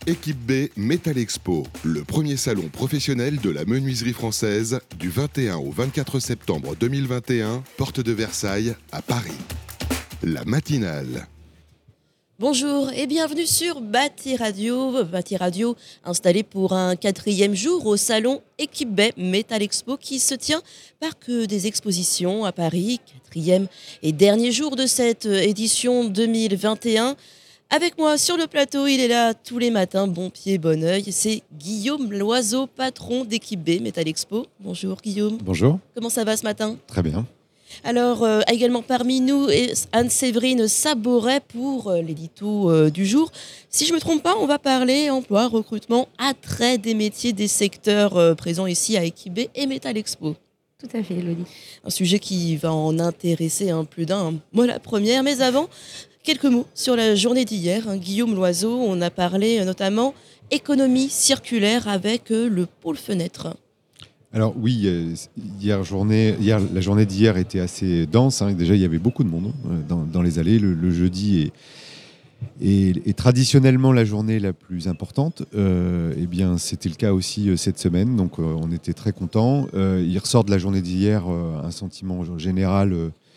Équipe B Metal Expo, le premier salon professionnel de la menuiserie française du 21 au 24 septembre 2021, porte de Versailles à Paris. La matinale. Bonjour et bienvenue sur Bâti Radio. Bâti Radio installé pour un 4e jour au salon Équipe B Metal Expo qui se tient Parc des Expositions à Paris, 4e et dernier jour de cette édition 2021. Avec moi sur le plateau, il est là tous les matins, bon pied, bon oeil. C'est Guillaume Loiseau, patron d'Équipe B Metal Expo. Bonjour Guillaume. Bonjour. Comment ça va ce matin ? Très bien. Alors, également parmi nous, Anne-Séverine Saboret pour l'édito du jour. Si je ne me trompe pas, on va parler emploi, recrutement, attrait des métiers des secteurs présents ici à Équipe B et Metal Expo. Tout à fait, Elodie. Un sujet qui va en intéresser plus d'un. Moi, la première, mais avant, quelques mots sur la journée d'hier. Guillaume Loiseau, on a parlé notamment économie circulaire avec le pôle fenêtre. Alors oui, la journée d'hier était assez dense. Déjà, il y avait beaucoup de monde dans les allées. Le jeudi est traditionnellement la journée la plus importante. Eh bien, c'était le cas aussi cette semaine. Donc, on était très contents. Il ressort de la journée d'hier un sentiment général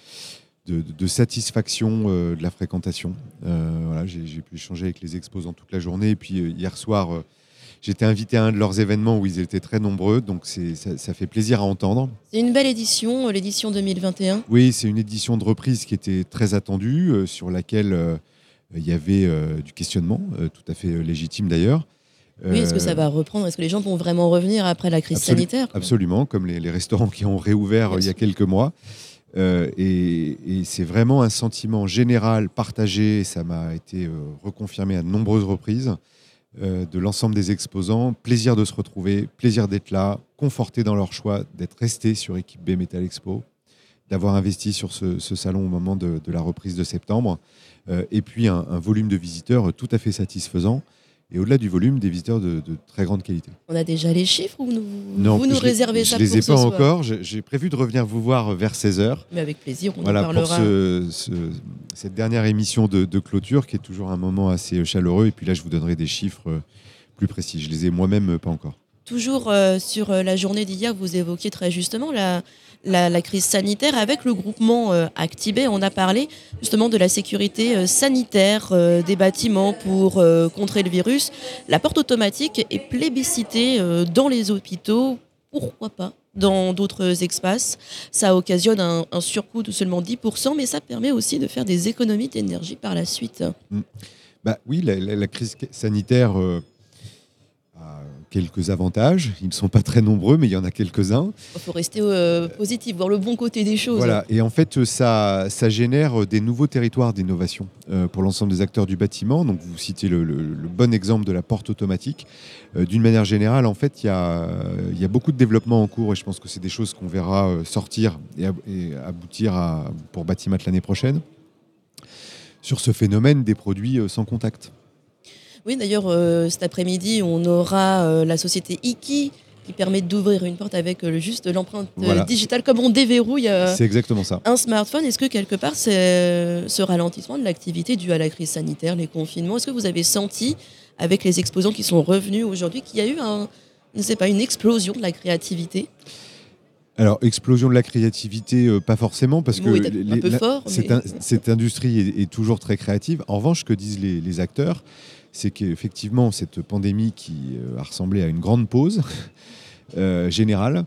de satisfaction de la fréquentation. Voilà, j'ai pu échanger avec les exposants toute la journée. Et puis, hier soir... J'étais invité à un de leurs événements où ils étaient très nombreux, donc ça fait plaisir à entendre. C'est une belle édition, l'édition 2021. Oui, c'est une édition de reprise qui était très attendue, sur laquelle il y avait du questionnement, tout à fait légitime d'ailleurs. Oui, est-ce que ça va reprendre ? Est-ce que les gens vont vraiment revenir après la crise sanitaire ? Absolument, comme les restaurants qui ont réouvert il y a quelques mois. Et c'est vraiment un sentiment général, partagé, ça m'a été reconfirmé à de nombreuses reprises, de l'ensemble des exposants, plaisir de se retrouver, plaisir d'être là, confortés dans leur choix, d'être restés sur Équipe B Metal Expo, d'avoir investi sur ce salon au moment de la reprise de septembre, et puis un volume de visiteurs tout à fait satisfaisant, et au-delà du volume, des visiteurs de très grande qualité. On a déjà les chiffres ou vous nous réservez ça pour ce soir ? Je ne les ai pas soir encore, j'ai prévu de revenir vous voir vers 16h. Mais avec plaisir, on en voilà, parlera. Pour cette dernière émission de clôture, qui est toujours un moment assez chaleureux. Et puis là, je vous donnerai des chiffres plus précis. Je les ai moi-même pas encore. Toujours sur la journée d'hier, vous évoquiez très justement la crise sanitaire. Avec le groupement Actibé, on a parlé justement de la sécurité sanitaire des bâtiments pour contrer le virus. La porte automatique est plébiscitée dans les hôpitaux. Pourquoi pas dans d'autres espaces? Ça occasionne un surcoût de seulement 10%, mais ça permet aussi de faire des économies d'énergie par la suite. Oui, la crise sanitaire a quelques avantages. Ils ne sont pas très nombreux, mais il y en a quelques-uns. Il faut rester positif, voir le bon côté des choses. Voilà. Et en fait, ça génère des nouveaux territoires d'innovation pour l'ensemble des acteurs du bâtiment. Donc, vous citez le bon exemple de la porte automatique. D'une manière générale, en fait, il y a beaucoup de développement en cours, et je pense que c'est des choses qu'on verra sortir et aboutir pour Batimat l'année prochaine, sur ce phénomène des produits sans contact. Oui, d'ailleurs, cet après-midi, on aura la société Iki qui permet d'ouvrir une porte avec juste l'empreinte digitale, comme on déverrouille c'est exactement ça. Un smartphone. Est-ce que quelque part, c'est ce ralentissement de l'activité dû à la crise sanitaire, les confinements, est-ce que vous avez senti, avec les exposants qui sont revenus aujourd'hui, qu'il y a eu une explosion de la créativité ? Alors, explosion de la créativité, pas forcément, parce que cette industrie est toujours très créative. En revanche, ce que disent les acteurs, c'est qu'effectivement, cette pandémie qui a ressemblé à une grande pause générale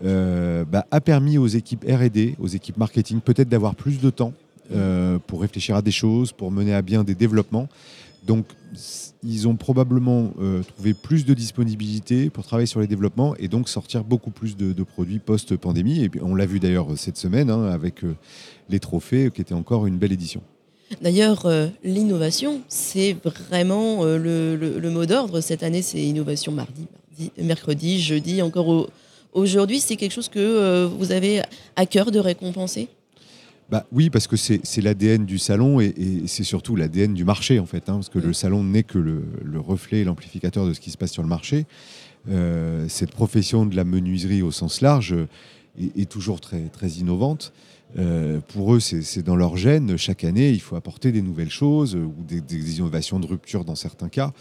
a permis aux équipes R&D, aux équipes marketing, peut-être d'avoir plus de temps pour réfléchir à des choses, pour mener à bien des développements. Donc, ils ont probablement trouvé plus de disponibilité pour travailler sur les développements et donc sortir beaucoup plus de produits post-pandémie. Et puis, on l'a vu d'ailleurs cette semaine avec les trophées, qui était encore une belle édition. D'ailleurs, l'innovation, c'est vraiment le mot d'ordre. Cette année, c'est innovation mercredi, jeudi, encore aujourd'hui. C'est quelque chose que vous avez à cœur de récompenser ? Oui, parce que c'est l'ADN du salon et c'est surtout l'ADN du marché, en fait, parce que le salon n'est que le reflet et l'amplificateur de ce qui se passe sur le marché. Cette profession de la menuiserie au sens large est toujours très, très innovante. Pour eux, c'est dans leur gène. Chaque année, il faut apporter des nouvelles choses ou des innovations de rupture dans certains cas.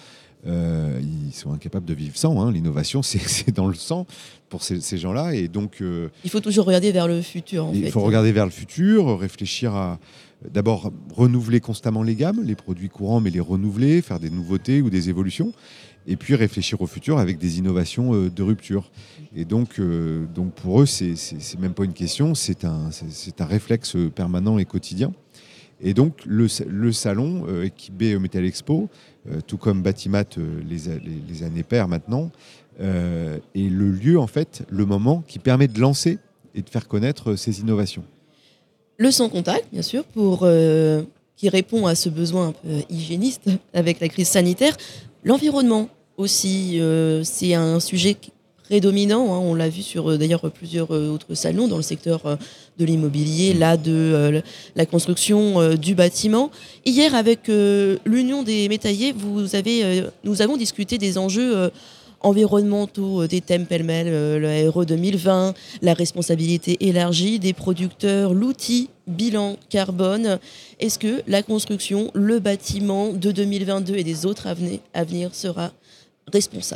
Ils sont incapables de vivre sans. L'innovation, c'est dans le sang pour ces gens-là. Et donc, il faut toujours regarder vers le futur. Il faut regarder vers le futur, réfléchir à d'abord renouveler constamment les gammes, les produits courants, mais les renouveler, faire des nouveautés ou des évolutions. Et puis réfléchir au futur avec des innovations de rupture. Et donc pour eux, c'est même pas une question, c'est un réflexe permanent et quotidien. Et donc le salon Equip Metal Expo, tout comme Batimat les années paires maintenant, est le lieu, en fait, le moment qui permet de lancer et de faire connaître ces innovations. Le sans contact, bien sûr, qui répond à ce besoin un peu hygiéniste avec la crise sanitaire. L'environnement aussi, c'est un sujet prédominant. On l'a vu sur d'ailleurs plusieurs autres salons dans le secteur de l'immobilier, là de la construction du bâtiment. Hier, avec l'Union des métalliers, nous avons discuté des enjeux environnementaux, des thèmes pêle-mêle, le RE 2020, la responsabilité élargie des producteurs, l'outil bilan carbone. Est-ce que la construction, le bâtiment de 2022 et des autres à venir sera responsable ?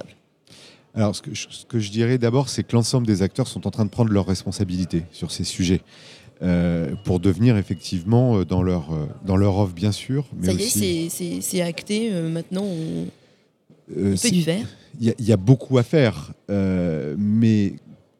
Alors, ce que je dirais d'abord, c'est que l'ensemble des acteurs sont en train de prendre leurs responsabilités sur ces sujets pour devenir effectivement dans leur offre, bien sûr. Mais ça y est, c'est acté. Maintenant, on fait du verre. Il y a beaucoup à faire, mais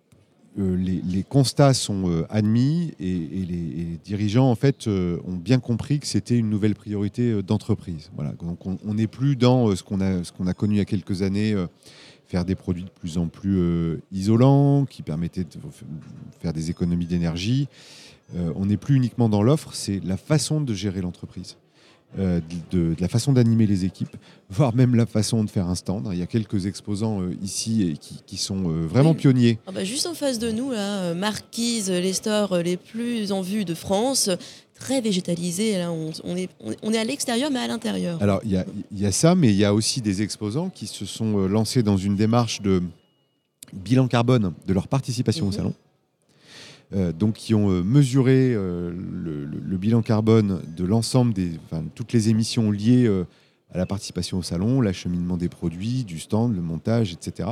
les constats sont admis et les dirigeants, en fait, ont bien compris que c'était une nouvelle priorité d'entreprise. Voilà. Donc, on n'est plus dans ce qu'on a connu il y a quelques années, faire des produits de plus en plus isolants, qui permettaient de faire des économies d'énergie. On n'est plus uniquement dans l'offre, c'est la façon de gérer l'entreprise. De la façon d'animer les équipes, voire même la façon de faire un stand. Il y a quelques exposants ici qui sont vraiment pionniers. Juste en face de nous, là, Marquise, les stores les plus en vue de France, très végétalisés. Là, on est à l'extérieur, mais à l'intérieur. Alors, il y a ça, mais il y a aussi des exposants qui se sont lancés dans une démarche de bilan carbone de leur participation au salon. Donc qui ont mesuré le bilan carbone de l'ensemble toutes les émissions liées à la participation au salon, l'acheminement des produits, du stand, le montage, etc.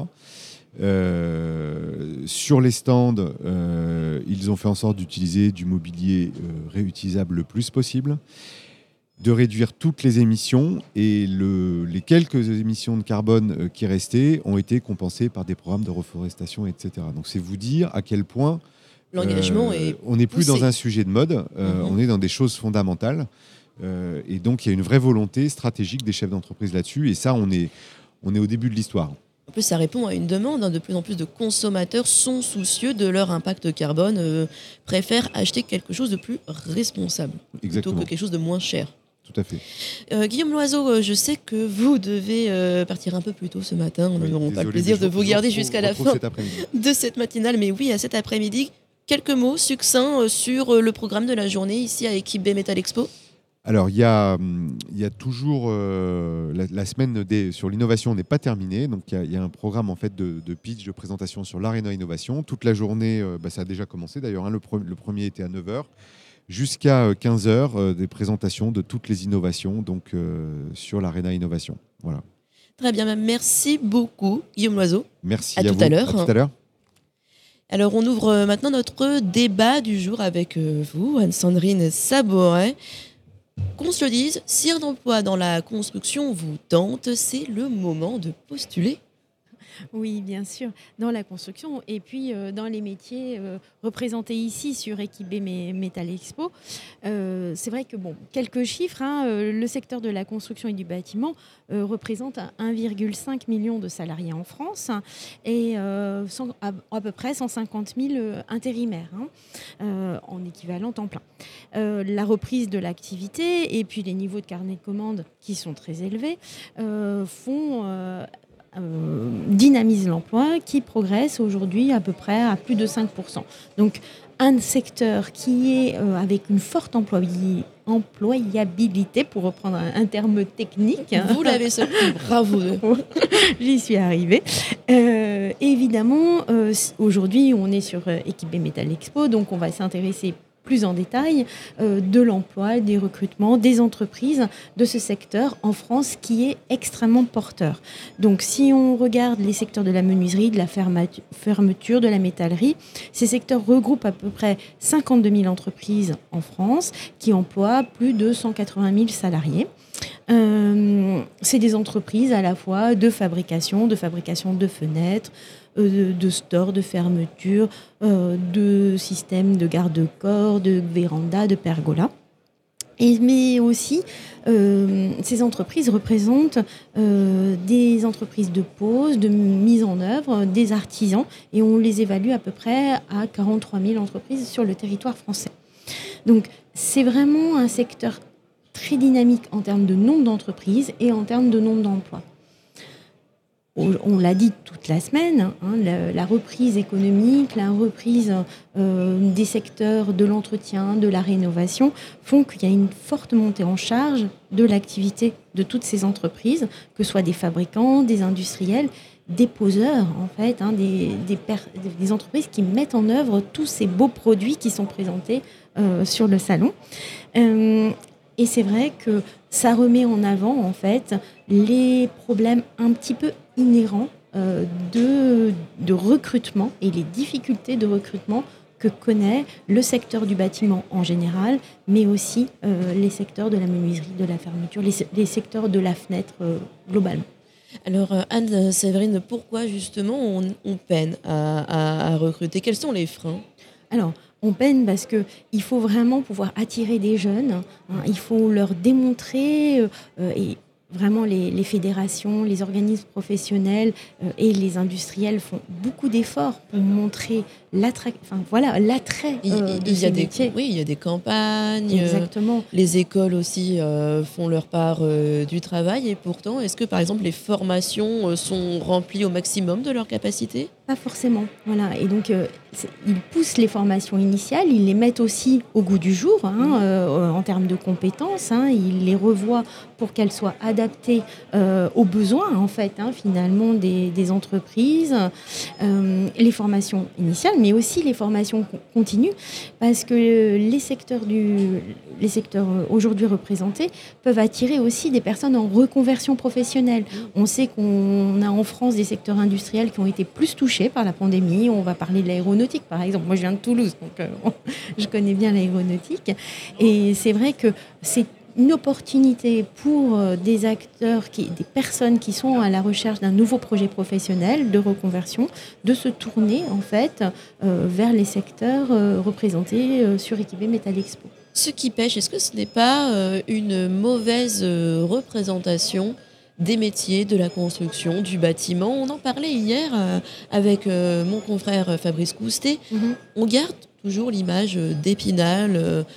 Sur les stands, ils ont fait en sorte d'utiliser du mobilier réutilisable le plus possible, de réduire toutes les émissions, et les quelques émissions de carbone qui restaient ont été compensées par des programmes de reforestation, etc. Donc c'est vous dire à quel point l'engagement est on n'est plus dans un sujet de mode, on est dans des choses fondamentales. Et donc, il y a une vraie volonté stratégique des chefs d'entreprise là-dessus. Et ça, on est au début de l'histoire. En plus, ça répond à une demande. De plus en plus de consommateurs sont soucieux de leur impact carbone, préfèrent acheter quelque chose de plus responsable plutôt que quelque chose de moins cher. Tout à fait. Guillaume Loiseau, je sais que vous devez partir un peu plus tôt ce matin. Nous n'aurons pas le plaisir de vous garder jusqu'à la fin de cette matinale. Mais oui, à cet après-midi, quelques mots succincts sur le programme de la journée ici à Equip Metal Expo. Alors, il y a toujours la semaine sur l'innovation n'est pas terminée. Donc, il y a un programme en fait de pitch, de présentation sur l'Arena Innovation. Toute la journée, ça a déjà commencé d'ailleurs. Le premier était à 9h. Jusqu'à 15h, des présentations de toutes les innovations donc, sur l'Arena Innovation. Voilà. Très bien, merci beaucoup Guillaume Loiseau. Merci à vous. Tout à l'heure. À tout à l'heure. Alors, on ouvre maintenant notre débat du jour avec vous, Anne-Sandrine Saboret. Qu'on se le dise, si un emploi dans la construction vous tente, c'est le moment de postuler. Oui, bien sûr, dans la construction et puis dans les métiers représentés ici sur Equip Metal Expo. C'est vrai que, quelques chiffres, le secteur de la construction et du bâtiment représente 1,5 million de salariés en France et à peu près 150 000 intérimaires en équivalent temps plein. La reprise de l'activité et puis les niveaux de carnet de commandes qui sont très élevés dynamise l'emploi qui progresse aujourd'hui à peu près à plus de 5%. Donc un secteur qui est avec une forte employabilité, pour reprendre un terme technique. Vous l'avez sorti, bravo. J'y suis arrivée. Évidemment, aujourd'hui, on est sur Equip Metal Expo, donc on va s'intéresser plus en détail de l'emploi, des recrutements, des entreprises de ce secteur en France qui est extrêmement porteur. Donc si on regarde les secteurs de la menuiserie, de la fermeture, de la métallerie, ces secteurs regroupent à peu près 52 000 entreprises en France qui emploient plus de 180 000 salariés. C'est des entreprises à la fois de fabrication de fenêtres, de stores, de fermeture, de systèmes de garde-corps, de vérandas, de pergolas. Mais aussi, ces entreprises représentent des entreprises de pose, de mise en œuvre, des artisans, et on les évalue à peu près à 43 000 entreprises sur le territoire français. Donc, c'est vraiment un secteur très dynamique en termes de nombre d'entreprises et en termes de nombre d'emplois. On l'a dit toute la semaine, la reprise économique, la reprise des secteurs de l'entretien, de la rénovation font qu'il y a une forte montée en charge de l'activité de toutes ces entreprises, que ce soit des fabricants, des industriels, des poseurs, en fait, des entreprises qui mettent en œuvre tous ces beaux produits qui sont présentés sur le salon. Et c'est vrai que ça remet en avant, en fait, les problèmes un petit peu inhérents de recrutement et les difficultés de recrutement que connaît le secteur du bâtiment en général, mais aussi les secteurs de la menuiserie, de la fermeture, les secteurs de la fenêtre globalement. Alors Anne-Séverine, pourquoi justement on peine à recruter? Quels sont les freins? Alors, on peine parce qu'il faut vraiment pouvoir attirer des jeunes, il faut leur démontrer, et vraiment les fédérations, les organismes professionnels et les industriels font beaucoup d'efforts pour montrer l'attrait de ces métiers. Oui, il y a des campagnes. Exactement. Les écoles aussi font leur part du travail. Et pourtant, est-ce que par exemple les formations sont remplies au maximum de leur capacité? Pas forcément. Voilà. Et donc, ils poussent les formations initiales, ils les mettent aussi au goût du jour en termes de compétences. Ils les revoient pour qu'elles soient adaptées aux besoins, en fait, finalement, des entreprises. Les formations initiales, mais aussi les formations continues, parce que les secteurs aujourd'hui représentés peuvent attirer aussi des personnes en reconversion professionnelle. On sait qu'on a en France des secteurs industriels qui ont été plus touchés par la pandémie. On va parler de l'aéronautique, par exemple. Moi, je viens de Toulouse, donc je connais bien l'aéronautique. Et c'est vrai que c'est une opportunité pour des acteurs, des personnes qui sont à la recherche d'un nouveau projet professionnel de reconversion, de se tourner en fait vers les secteurs représentés sur Equibé Metal Expo. Ce qui pêche, est-ce que ce n'est pas une mauvaise représentation des métiers de la construction, du bâtiment? On en parlait hier avec mon confrère Fabrice Coustet. On garde toujours l'image d'Épinal,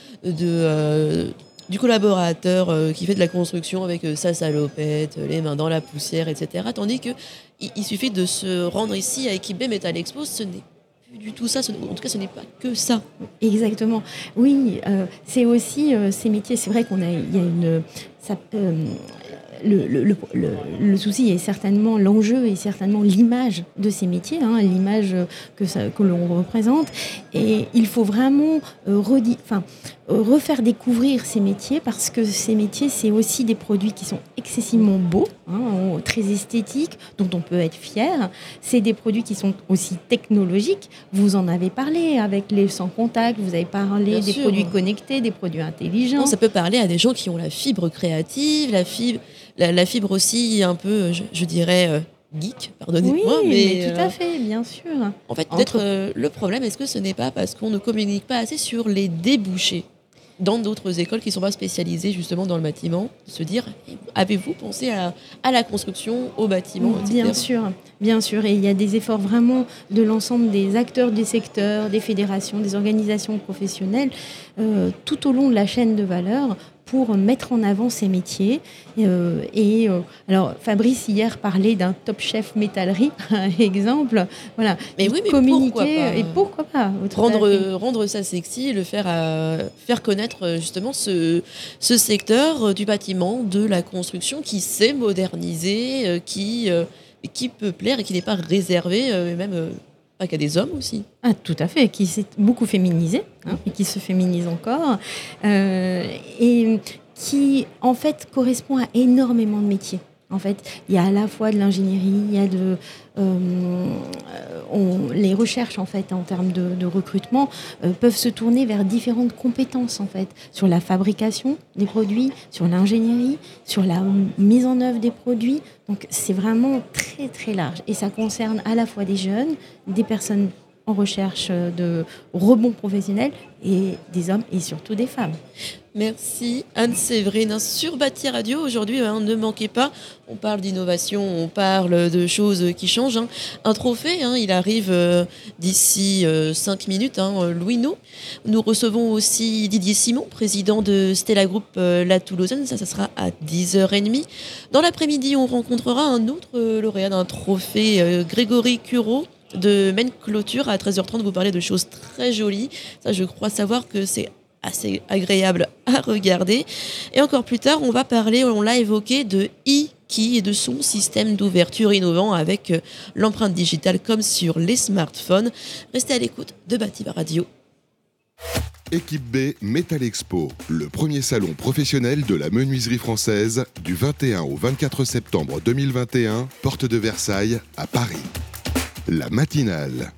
du collaborateur qui fait de la construction avec sa salopette, les mains dans la poussière, etc. Tandis qu'il suffit de se rendre ici à Equibé Metal Expo, ce n'est plus du tout ça. En tout cas, ce n'est pas que ça. Exactement. Oui, c'est aussi ces métiers. C'est vrai qu'il y a une... Le souci est certainement l'enjeu et certainement l'image de ces métiers, l'image que l'on représente. Et il faut vraiment refaire découvrir ces métiers, parce que ces métiers, c'est aussi des produits qui sont excessivement beaux, très esthétiques, dont on peut être fier. C'est des produits qui sont aussi technologiques. Vous en avez parlé avec les sans contact, vous avez parlé des produits connectés, des produits intelligents. Non, ça peut parler à des gens qui ont la fibre créative, la fibre aussi un peu, je dirais, geek, pardonnez-moi. Oui, mais tout à fait, bien sûr. En fait, peut-être le problème, est-ce que ce n'est pas parce qu'on ne communique pas assez sur les débouchés dans d'autres écoles qui ne sont pas spécialisées justement dans le bâtiment, de se dire, avez-vous pensé à la construction, au bâtiment, etc. Bien sûr. Et il y a des efforts vraiment de l'ensemble des acteurs des secteurs, des fédérations, des organisations professionnelles, tout au long de la chaîne de valeur, pour mettre en avant ces métiers. Alors, Fabrice, hier, parlait d'un Top Chef métallerie, par exemple. Voilà. Mais oui, mais communiquer, pourquoi pas rendre ça sexy, le faire connaître justement ce secteur du bâtiment, de la construction qui s'est modernisé, qui peut plaire et qui n'est pas réservé, même Pas qu'à des hommes aussi. Ah, tout à fait, qui s'est beaucoup féminisé et qui se féminise encore et qui en fait correspond à énormément de métiers. En fait, il y a à la fois de l'ingénierie, il y a les recherches en fait en termes de recrutement peuvent se tourner vers différentes compétences en fait sur la fabrication des produits, sur l'ingénierie, sur la mise en œuvre des produits. Donc c'est vraiment très très large et ça concerne à la fois des jeunes, des personnes en recherche de rebond professionnel et des hommes et surtout des femmes. Merci Anne-Séverine. Sur Bâti Radio, aujourd'hui, ne manquez pas, on parle d'innovation, on parle de choses qui changent. Un trophée, il arrive d'ici 5 minutes, Louis-No. Nous recevons aussi Didier Simon, président de Stella Group La Toulousaine, ça sera à 10h30. Dans l'après-midi, on rencontrera un autre lauréat d'un trophée, Grégory Cureau, de Maine Clôture. À 13h30, vous parlez de choses très jolies. Ça, je crois savoir que c'est assez agréable à regarder. Et encore plus tard, on va parler, on l'a évoqué, de e-key et de son système d'ouverture innovant avec l'empreinte digitale comme sur les smartphones. Restez à l'écoute de Bâti Radio. Équipe B Metal Expo, le premier salon professionnel de la menuiserie française du 21 au 24 septembre 2021, porte de Versailles à Paris. La matinale.